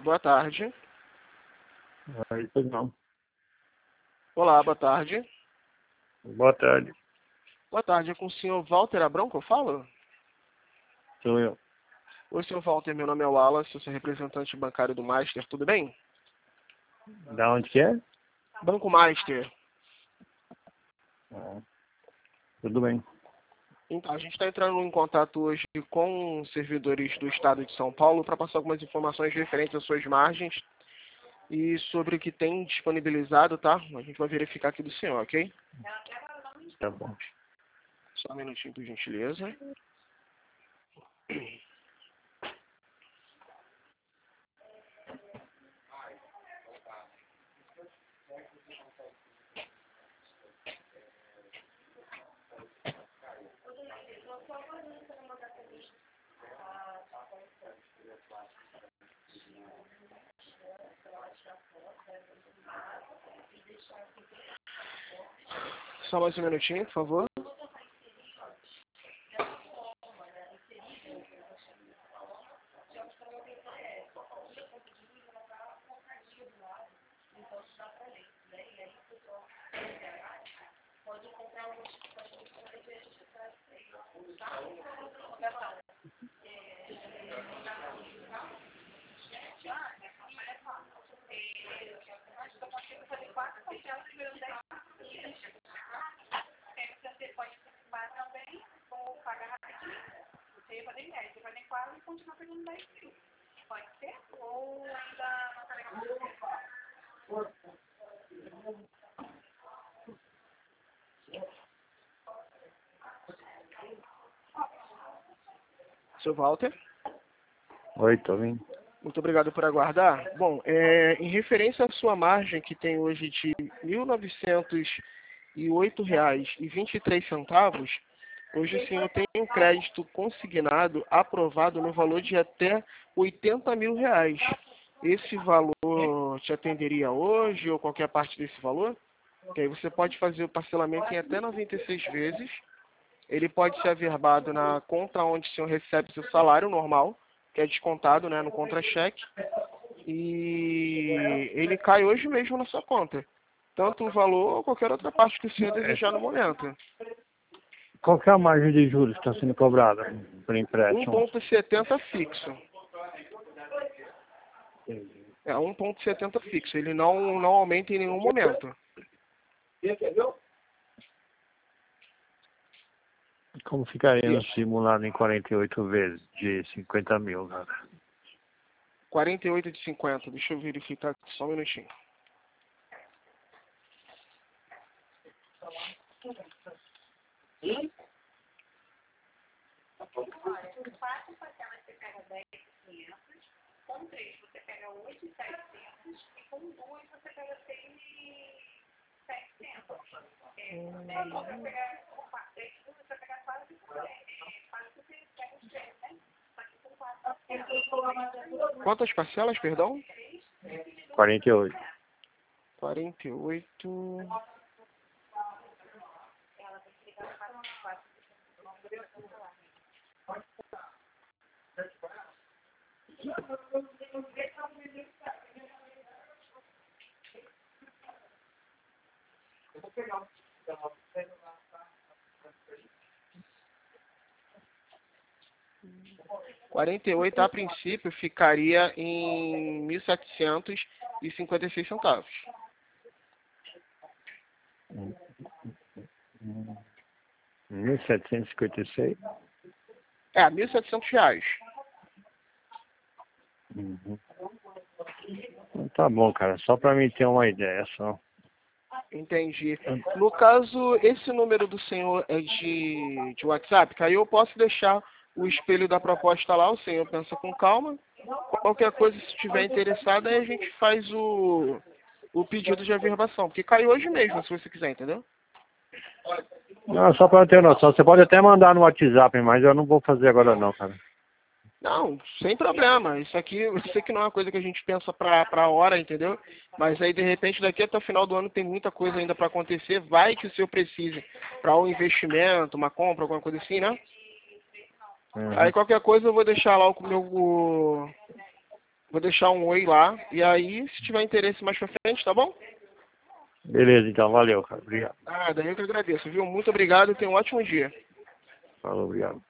Boa tarde. Pois não. Olá, boa tarde. Boa tarde. Boa tarde, é com o senhor Walter Abrão que eu falo? Sou eu. Oi, senhor Walter, meu nome é Wallace, eu sou representante bancário do Master, tudo bem? Da onde que é? Banco Master. Tudo bem. Então, a gente está entrando em contato hoje com servidores do estado de São Paulo para passar algumas informações referentes às suas margens e sobre o que tem disponibilizado, tá? A gente vai verificar aqui do senhor, ok? Tá bom. Só um minutinho, por gentileza. Só mais um minutinho, por favor. Seu Walter, Oi, tô vindo. muito obrigado por aguardar. Bom, em referência à sua margem, que tem hoje de R$ 1.908,23, hoje o senhor tem um crédito consignado aprovado no valor de até R$ 80 mil. Esse valor te atenderia hoje ou qualquer parte desse valor? Que aí você pode fazer o parcelamento em até 96 vezes. Ele pode ser averbado na conta onde o senhor recebe seu salário normal, que é descontado, né, no contra-cheque. E ele cai hoje mesmo na sua conta. Tanto o valor ou qualquer outra parte que o senhor desejar no momento. Qual que é a margem de juros que está sendo cobrada por empréstimo? 1,70 fixo. É 1,70 fixo. Ele não aumenta em nenhum momento. Como ficaria no simulado em 48 vezes de 50 mil, cara? 48 de 50. Deixa eu verificar aqui só um minutinho. Quantas parcelas, perdão? 48. 48. R$ 48 a princípio ficaria em 1.756 centavos. 1.756? É, R$ 1.700. Uhum. Então tá bom, cara. Só pra mim ter uma ideia, só. Entendi. No caso, esse número do senhor é de WhatsApp, que aí eu posso deixar o espelho da proposta lá, o senhor pensa com calma. Qualquer coisa, se estiver interessado, aí a gente faz o pedido de averbação, porque caiu hoje mesmo, se você quiser, entendeu? Não, só pra eu ter noção. Você pode até mandar no WhatsApp, mas eu não vou fazer agora não, cara. Não, sem problema. Isso aqui, eu sei que não é uma coisa que a gente pensa pra hora, entendeu? Mas aí, de repente, daqui até o final do ano tem muita coisa ainda para acontecer. Vai que o senhor precise para um investimento, uma compra, alguma coisa assim, né? Uhum. Aí qualquer coisa eu vou deixar lá o meu Vou deixar um oi lá. E aí, se tiver interesse mais pra frente, tá bom? Beleza, então. Valeu, cara. Obrigado. Ah, daí eu que agradeço, viu? Muito obrigado e tenha um ótimo dia. Falou, obrigado.